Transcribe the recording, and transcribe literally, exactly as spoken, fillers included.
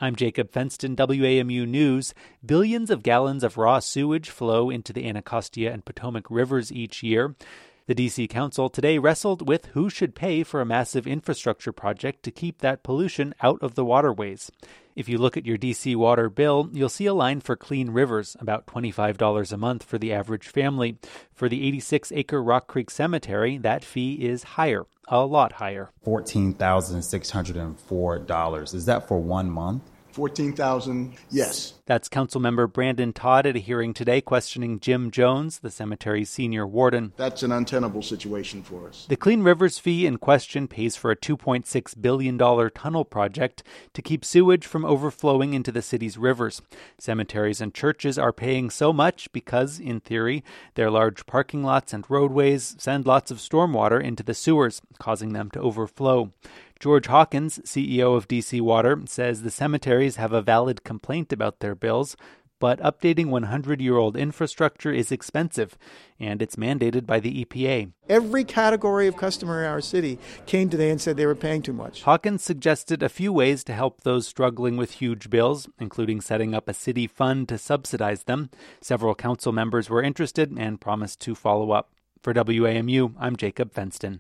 I'm Jacob Fenston, W A M U News. Billions of gallons of raw sewage flow into the Anacostia and Potomac rivers each year. The D C Council today wrestled with who should pay for a massive infrastructure project to keep that pollution out of the waterways. If you look at your D C water bill, you'll see a line for Clean Rivers, about twenty-five dollars a month for the average family. For the eighty-six acre Rock Creek Cemetery, that fee is higher, a lot higher. fourteen thousand six hundred four dollars. Is that for one month? fourteen thousand, yes. That's Councilmember Brandon Todd at a hearing today questioning Jim Jones, the cemetery's senior warden. That's an untenable situation for us. The Clean Rivers fee in question pays for a two point six billion dollars tunnel project to keep sewage from overflowing into the city's rivers. Cemeteries and churches are paying so much because, in theory, their large parking lots and roadways send lots of stormwater into the sewers, causing them to overflow. George Hawkins, C E O of D C Water, says the cemeteries have a valid complaint about their bills, but updating one hundred year old infrastructure is expensive, and it's mandated by the E P A. Every category of customer in our city came today and said they were paying too much. Hawkins suggested a few ways to help those struggling with huge bills, including setting up a city fund to subsidize them. Several council members were interested and promised to follow up. For W A M U, I'm Jacob Fenston.